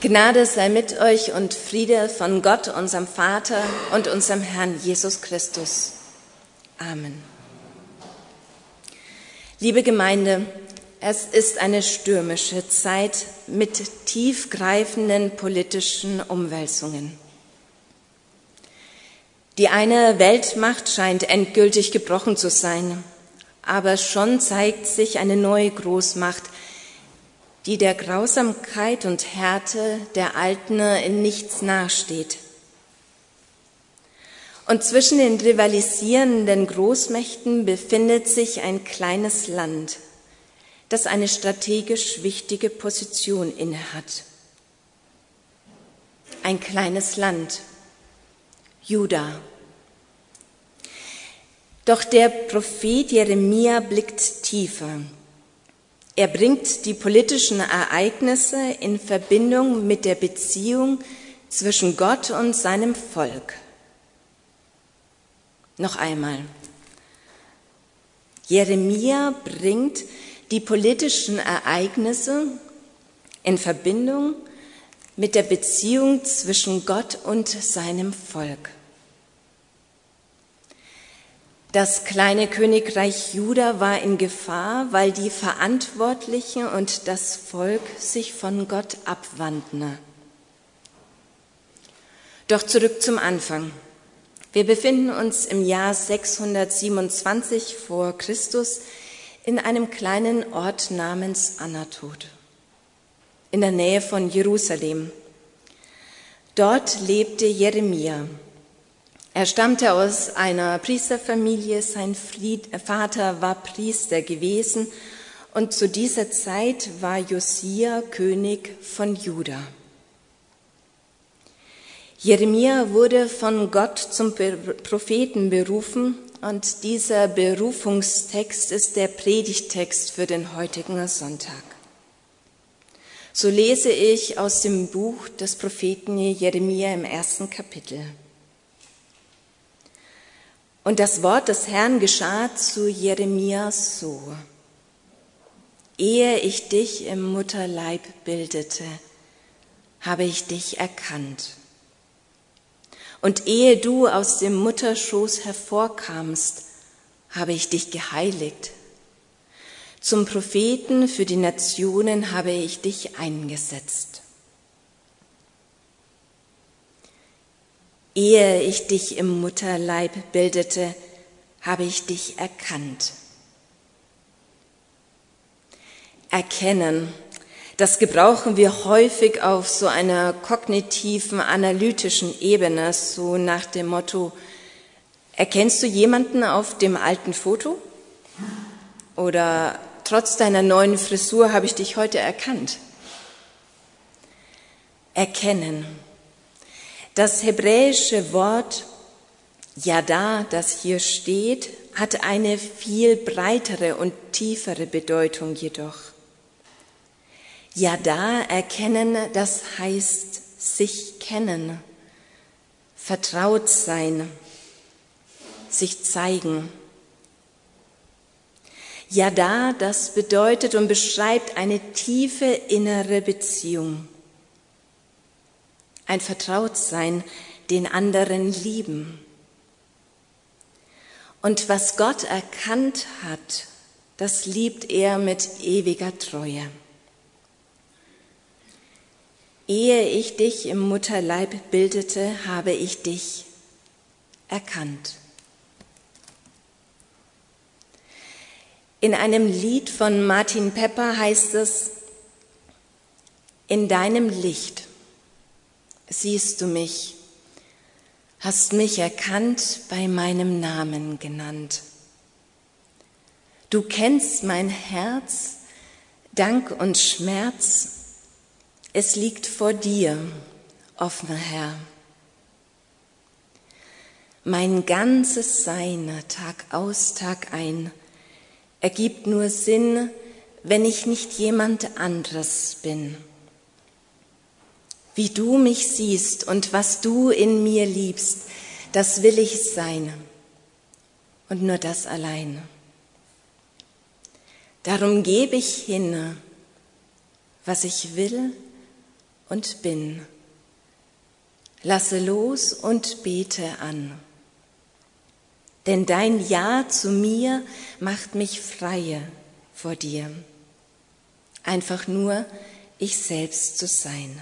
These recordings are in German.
Gnade sei mit euch und Friede von Gott, unserem Vater und unserem Herrn Jesus Christus. Amen. Liebe Gemeinde, es ist eine stürmische Zeit mit tiefgreifenden politischen Umwälzungen. Die eine Weltmacht scheint endgültig gebrochen zu sein, aber schon zeigt sich eine neue Großmacht, die der Grausamkeit und Härte der Alten in nichts nachsteht. Und zwischen den rivalisierenden Großmächten befindet sich ein kleines Land, das eine strategisch wichtige Position innehat. Ein kleines Land, Juda. Doch der Prophet Jeremia blickt tiefer. Er bringt die politischen Ereignisse in Verbindung mit der Beziehung zwischen Gott und seinem Volk. Noch einmal. Jeremia bringt die politischen Ereignisse in Verbindung mit der Beziehung zwischen Gott und seinem Volk. Das kleine Königreich Juda war in Gefahr, weil die Verantwortlichen und das Volk sich von Gott abwandten. Doch zurück zum Anfang. Wir befinden uns im Jahr 627 vor Christus in einem kleinen Ort namens Anatot, in der Nähe von Jerusalem. Dort lebte Jeremia. Er stammte aus einer Priesterfamilie, sein Vater war Priester gewesen und zu dieser Zeit war Josia König von Juda. Jeremia wurde von Gott zum Propheten berufen und dieser Berufungstext ist der Predigttext für den heutigen Sonntag. So lese ich aus dem Buch des Propheten Jeremia im 1. Kapitel. Und das Wort des Herrn geschah zu Jeremia so: Ehe ich dich im Mutterleib bildete, habe ich dich erkannt. Und ehe du aus dem Mutterschoß hervorkamst, habe ich dich geheiligt. Zum Propheten für die Nationen habe ich dich eingesetzt. Ehe ich dich im Mutterleib bildete, habe ich dich erkannt. Erkennen, das gebrauchen wir häufig auf so einer kognitiven, analytischen Ebene, so nach dem Motto: Erkennst du jemanden auf dem alten Foto? Oder trotz deiner neuen Frisur habe ich dich heute erkannt. Erkennen. Das hebräische Wort Yada, das hier steht, hat eine viel breitere und tiefere Bedeutung jedoch. Yada, erkennen, das heißt sich kennen, vertraut sein, sich zeigen. Yada, das bedeutet und beschreibt eine tiefe innere Beziehung. Ein Vertrautsein, den anderen lieben. Und was Gott erkannt hat, das liebt er mit ewiger Treue. Ehe ich dich im Mutterleib bildete, habe ich dich erkannt. In einem Lied von Martin Pepper heißt es: In deinem Licht siehst du mich, hast mich erkannt, bei meinem Namen genannt. Du kennst mein Herz, Dank und Schmerz, es liegt vor dir, offener Herr. Mein ganzes Sein, Tag aus, Tag ein, ergibt nur Sinn, wenn ich nicht jemand anderes bin. Wie du mich siehst und was du in mir liebst, das will ich sein und nur das allein. Darum gebe ich hin, was ich will und bin. Lasse los und bete an. Denn dein Ja zu mir macht mich freie vor dir. Einfach nur ich selbst zu sein.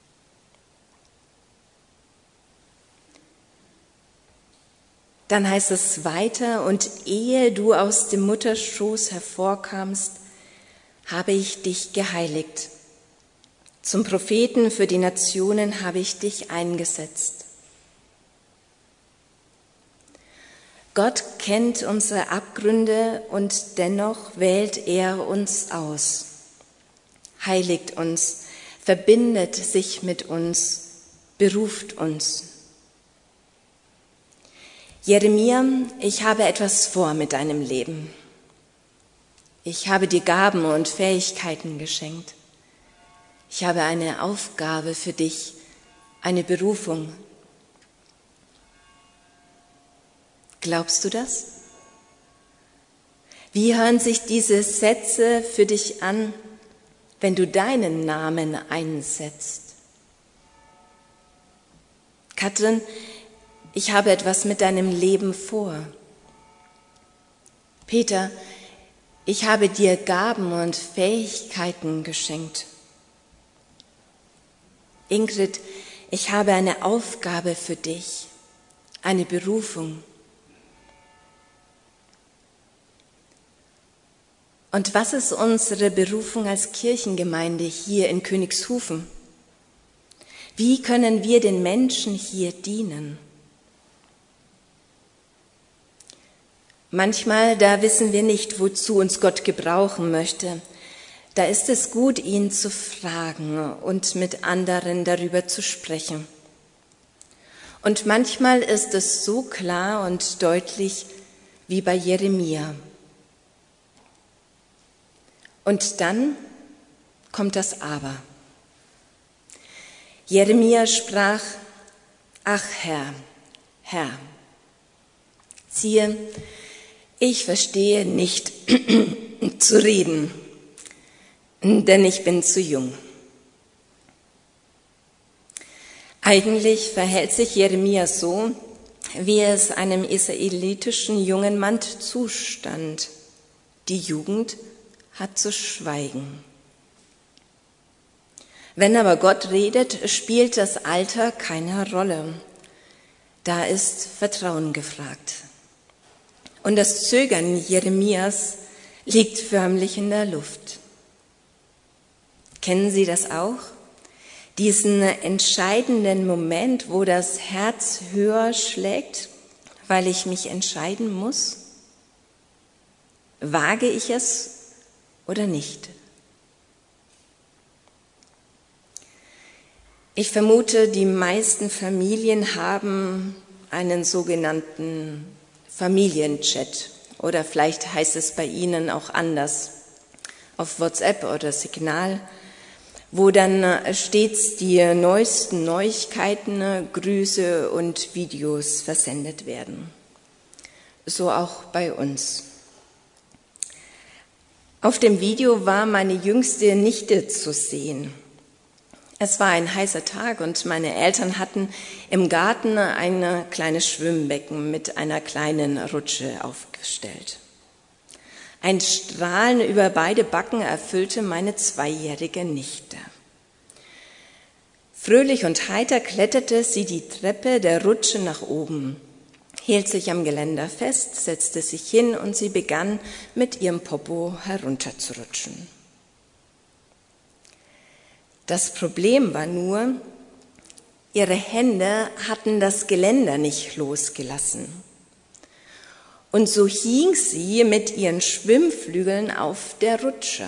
Dann heißt es weiter, und ehe du aus dem Mutterschoß hervorkamst, habe ich dich geheiligt. Zum Propheten für die Nationen habe ich dich eingesetzt. Gott kennt unsere Abgründe und dennoch wählt er uns aus, heiligt uns, verbindet sich mit uns, beruft uns. Jeremia, ich habe etwas vor mit deinem Leben. Ich habe dir Gaben und Fähigkeiten geschenkt. Ich habe eine Aufgabe für dich, eine Berufung. Glaubst du das? Wie hören sich diese Sätze für dich an, wenn du deinen Namen einsetzt? Katrin, ich habe etwas mit deinem Leben vor. Peter, ich habe dir Gaben und Fähigkeiten geschenkt. Ingrid, ich habe eine Aufgabe für dich, eine Berufung. Und was ist unsere Berufung als Kirchengemeinde hier in Königshofen? Wie können wir den Menschen hier dienen? Manchmal, da wissen wir nicht, wozu uns Gott gebrauchen möchte. Da ist es gut, ihn zu fragen und mit anderen darüber zu sprechen. Und manchmal ist es so klar und deutlich wie bei Jeremia. Und dann kommt das Aber. Jeremia sprach, ach Herr, siehe, ich verstehe nicht zu reden, denn ich bin zu jung. Eigentlich verhält sich Jeremia so, wie es einem israelitischen jungen Mann zustand. Die Jugend hat zu schweigen. Wenn aber Gott redet, spielt das Alter keine Rolle. Da ist Vertrauen gefragt. Und das Zögern Jeremias liegt förmlich in der Luft. Kennen Sie das auch? Diesen entscheidenden Moment, wo das Herz höher schlägt, weil ich mich entscheiden muss? Wage ich es oder nicht? Ich vermute, die meisten Familien haben einen sogenannten Familienchat oder vielleicht heißt es bei Ihnen auch anders, auf WhatsApp oder Signal, wo dann stets die neuesten Neuigkeiten, Grüße und Videos versendet werden. So auch bei uns. Auf dem Video war meine jüngste Nichte zu sehen. Es war ein heißer Tag und meine Eltern hatten im Garten ein kleines Schwimmbecken mit einer kleinen Rutsche aufgestellt. Ein Strahlen über beide Backen erfüllte meine 2-jährige Nichte. Fröhlich und heiter kletterte sie die Treppe der Rutsche nach oben, hielt sich am Geländer fest, setzte sich hin und sie begann mit ihrem Popo herunterzurutschen. Das Problem war nur, ihre Hände hatten das Geländer nicht losgelassen. Und so hing sie mit ihren Schwimmflügeln auf der Rutsche.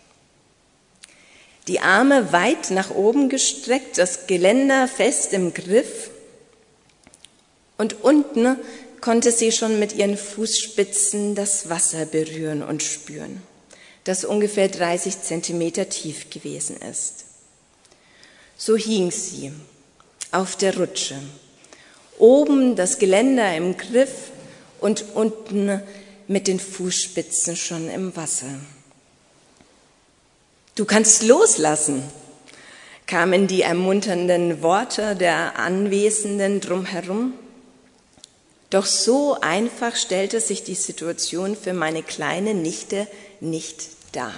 Die Arme weit nach oben gestreckt, das Geländer fest im Griff. Und unten konnte sie schon mit ihren Fußspitzen das Wasser berühren und spüren, das ungefähr 30 Zentimeter tief gewesen ist. So hing sie auf der Rutsche, oben das Geländer im Griff und unten mit den Fußspitzen schon im Wasser. Du kannst loslassen, kamen die ermunternden Worte der Anwesenden drumherum. Doch so einfach stellte sich die Situation für meine kleine Nichte nicht dar.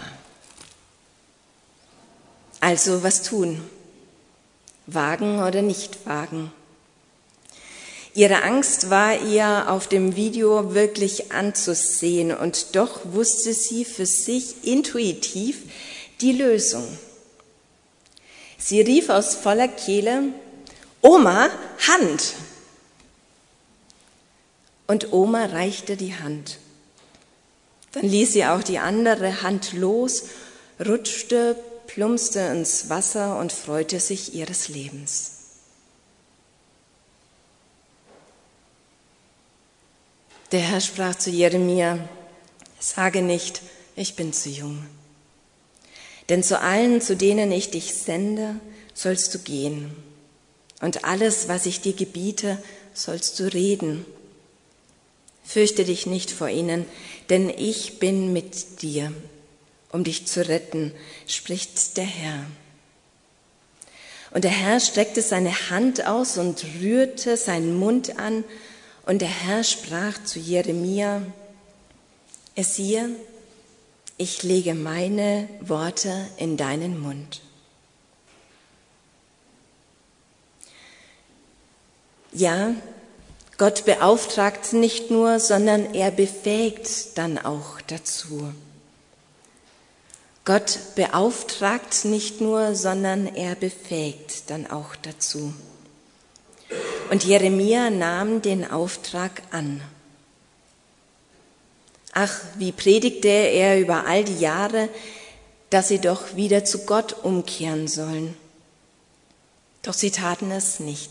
Also was tun? Wagen oder nicht wagen? Ihre Angst war ihr auf dem Video wirklich anzusehen und doch wusste sie für sich intuitiv die Lösung. Sie rief aus voller Kehle: Oma, Hand! Und Oma reichte die Hand. Dann ließ sie auch die andere Hand los, rutschte, plumpste ins Wasser und freute sich ihres Lebens. Der Herr sprach zu Jeremia: Sage nicht, ich bin zu jung. Denn zu allen, zu denen ich dich sende, sollst du gehen. Und alles, was ich dir gebiete, sollst du reden. Fürchte dich nicht vor ihnen, denn ich bin mit dir, um dich zu retten, spricht der Herr. Und der Herr streckte seine Hand aus und rührte seinen Mund an, und der Herr sprach zu Jeremia: Siehe, ich lege meine Worte in deinen Mund. Ja, Gott beauftragt nicht nur, sondern er befähigt dann auch dazu. Gott beauftragt nicht nur, sondern er befähigt dann auch dazu. Und Jeremia nahm den Auftrag an. Ach, wie predigte er über all die Jahre, dass sie doch wieder zu Gott umkehren sollen. Doch sie taten es nicht.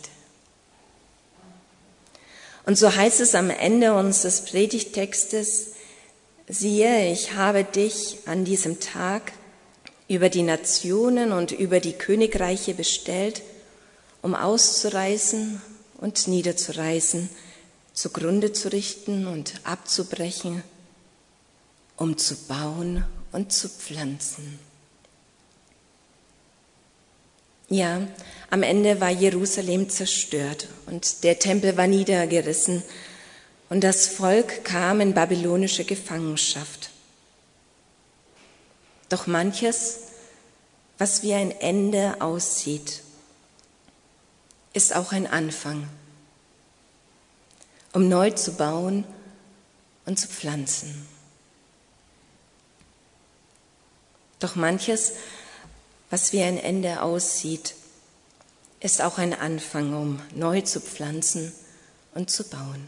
Und so heißt es am Ende unseres Predigtextes: Siehe, ich habe dich an diesem Tag über die Nationen und über die Königreiche bestellt, um auszureißen und niederzureißen, zugrunde zu richten und abzubrechen, um zu bauen und zu pflanzen. Ja, am Ende war Jerusalem zerstört und der Tempel war niedergerissen und das Volk kam in babylonische Gefangenschaft. Doch manches, was wie ein Ende aussieht, ist auch ein Anfang, um neu zu bauen und zu pflanzen. Doch manches, was wie ein Ende aussieht, ist auch ein Anfang, um neu zu pflanzen und zu bauen.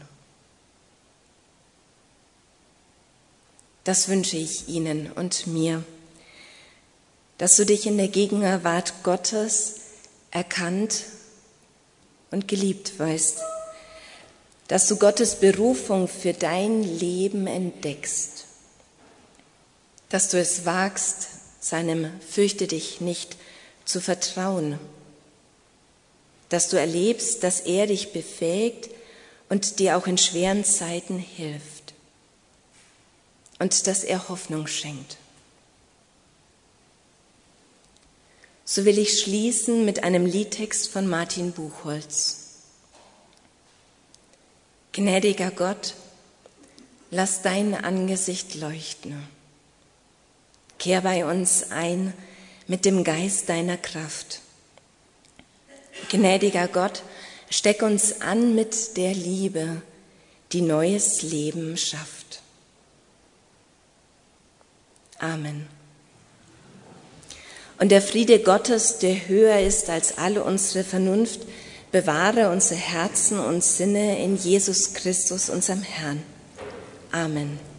Das wünsche ich Ihnen und mir, dass du dich in der Gegenwart Gottes erkannt und geliebt weißt, dass du Gottes Berufung für dein Leben entdeckst, dass du es wagst, seinem Fürchte dich nicht zu vertrauen, dass du erlebst, dass er dich befähigt und dir auch in schweren Zeiten hilft und dass er Hoffnung schenkt. So will ich schließen mit einem Liedtext von Martin Buchholz. Gnädiger Gott, lass dein Angesicht leuchten. Kehr bei uns ein mit dem Geist deiner Kraft. Gnädiger Gott, steck uns an mit der Liebe, die neues Leben schafft. Amen. Und der Friede Gottes, der höher ist als alle unsere Vernunft, bewahre unsere Herzen und Sinne in Jesus Christus, unserem Herrn. Amen.